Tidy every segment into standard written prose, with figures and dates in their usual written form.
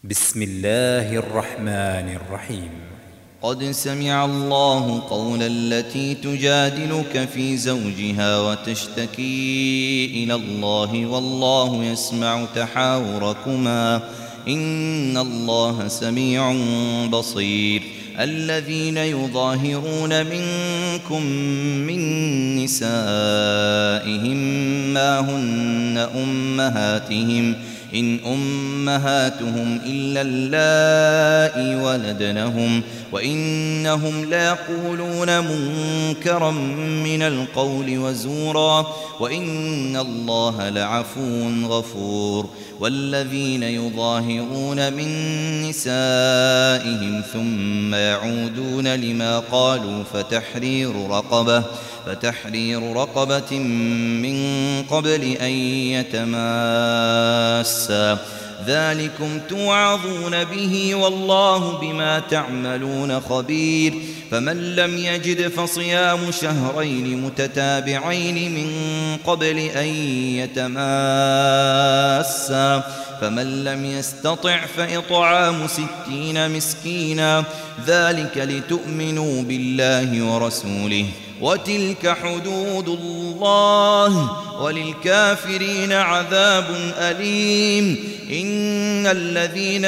بسم الله الرحمن الرحيم. قد سمع الله قول التي تجادلك في زوجها وتشتكي إلى الله والله يسمع تحاوركما إن الله سميع بصير. الذين يظاهرون منكم من نسائهم ما هن أمهاتهم إن أمهاتهم إلا اللائي ولدنهم وإنهم ليقولون منكرا من القول وزورا وإن الله لعفو غفور. والذين يظاهرون من نسائهم ثم يعودون لما قالوا فتحرير رقبة من قبل أن يتماسا ذلكم توعظون به والله بما تعملون خبير. فمن لم يجد فصيام شهرين متتابعين من قبل أن يتماسا فمن لم يستطع فإطعام 60 مسكينا ذلك لتؤمنوا بالله ورسوله وتلك حدود الله وللكافرين عذاب أليم. إن الذين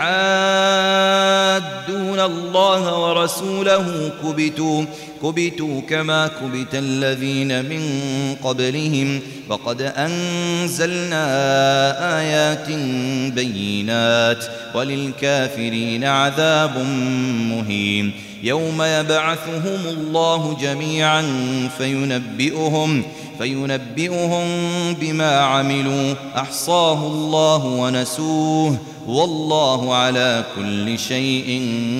يحادون الله ورسوله كبتوا كما كبت الذين من قبلهم وقد أنزلنا آيات بينات وللكافرين عذاب مهين. يوم يبعثهم الله جميعا فينبئهم بما عملوا أحصاه الله ونسوه والله على كل شيء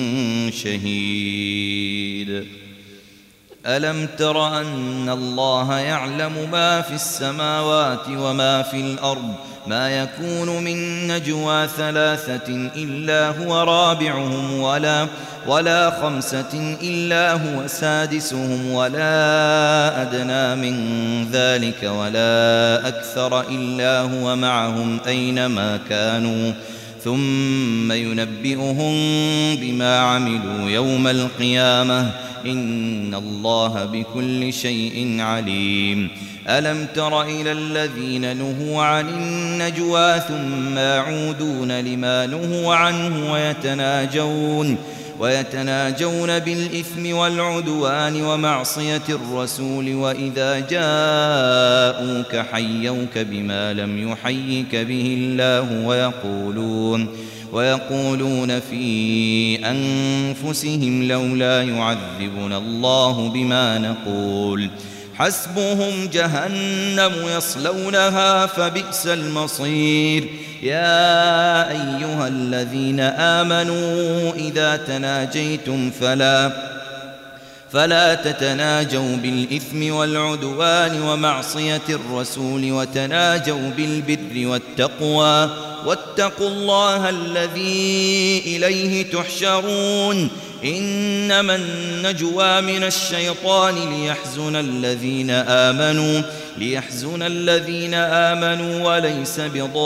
شهيد. ألم تر أن الله يعلم ما في السماوات وما في الأرض ما يكون من نجوى 3 إلا هو رابعهم ولا 5 إلا هو سادسهم ولا أدنى من ذلك ولا أكثر إلا هو معهم أينما كانوا ثم ينبئهم بما عملوا يوم القيامة إن الله بكل شيء عليم. ألم تر إلى الذين نهوا عن النجوى ثم يعودون لما نهوا عنه ويتناجون بالإثم والعدوان ومعصية الرسول وإذا جاءوك حيوك بما لم يحيك به الله ويقولون في أنفسهم لولا يعذبنا الله بما نقول حسبهم جهنم يصلونها فبئس المصير. يا أيها الذين آمنوا إذا تناجيتم فلا تتناجوا بالإثم والعدوان ومعصية الرسول وتناجوا بالبر والتقوى واتقوا الله الذي إليه تحشرون. إنما النجوى من الشيطان ليحزن الذين آمنوا وليس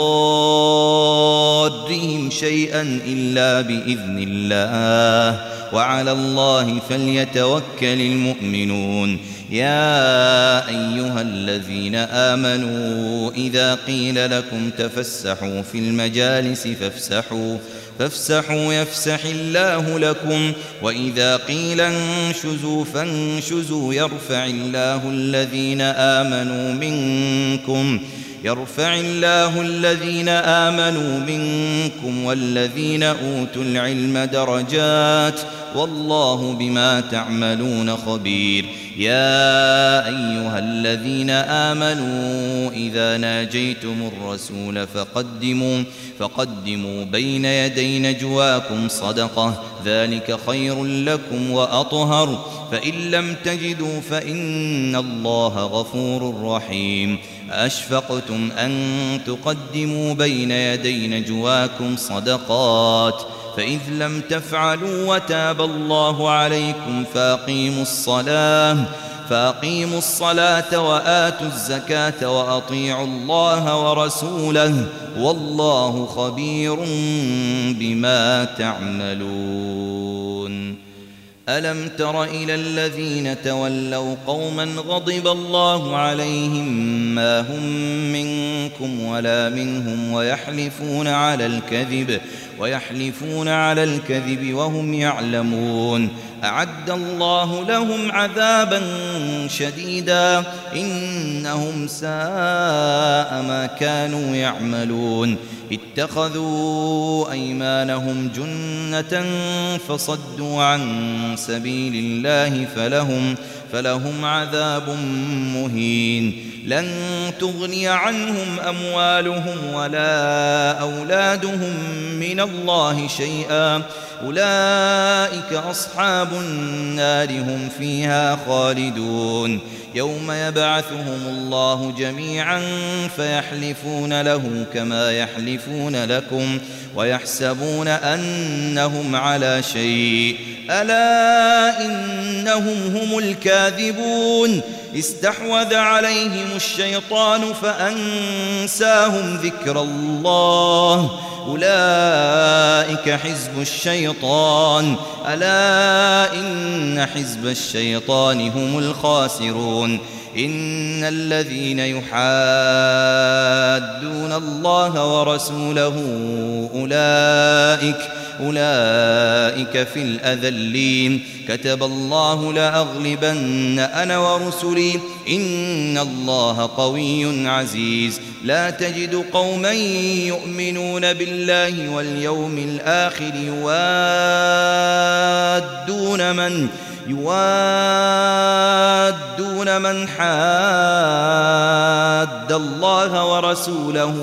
بضارهم شيئا إلا بإذن الله وعلى الله فليتوكل المؤمنون. يا أيها الذين آمنوا إذا قيل لكم تفسحوا في المجالس فافسحوا يفسح الله لكم وإذا قيل انشزوا فانشزوا يرفع الله الذين آمنوا منكم والذين أوتوا العلم درجات والله بما تعملون خبير. يا أيها الذين آمنوا إذا ناجيتم الرسول فقدموا بين يدي نجواكم صدقة ذلك خير لكم وأطهر فإن لم تجدوا فإن الله غفور رحيم. أشفقتم أن تقدموا بين يدي نجواكم صدقات فإذ لم تفعلوا وتاب الله عليكم فأقيموا الصلاة وآتوا الزكاة وأطيعوا الله ورسوله والله خبير بما تعملون. ألم تر إلى الذين تولوا قوما غضب الله عليهم ما هم منكم ولا منهم ويحلفون على الكذب وهم يعلمون. أعد الله لهم عذابا شديدا إنهم ساء ما كانوا يعملون. اتخذوا أيمانهم جنة فصدوا عن سبيل الله فلهم عذاب مهين. لن تغني عنهم أموالهم ولا أولادهم من الله شيئا أولئك أصحاب النار هم فيها خالدون. يوم يبعثهم الله جميعا فيحلفون له كما يحلفون لكم ويحسبون أنهم على شيء ألا إنهم هم الكاذبون. استحوذ عليهم الشيطان فأنساهم ذكر الله أولئك حزب الشيطان ألا إن حزب الشيطان هم الخاسرون. إن الذين يحادون الله ورسوله أولئك في الأذلين. كتب الله لأغلبن أنا ورسلي إن الله قوي عزيز. لا تجد قوما يؤمنون بالله واليوم الآخر يوادون من حاد الله ورسوله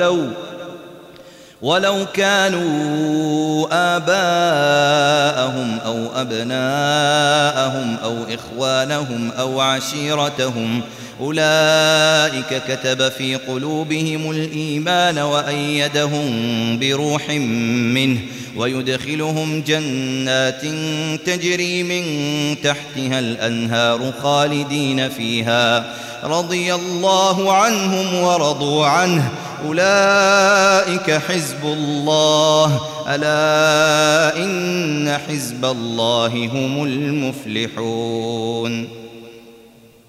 ولو كانوا آباءهم أو أبناءهم أو إخوانهم أو عشيرتهم أولئك كتب في قلوبهم الإيمان وأيدهم بروح منه ويدخلهم جنات تجري من تحتها الأنهار خالدين فيها رضي الله عنهم ورضوا عنه أولئك حزب الله ألا إن حزب الله هم المفلحون.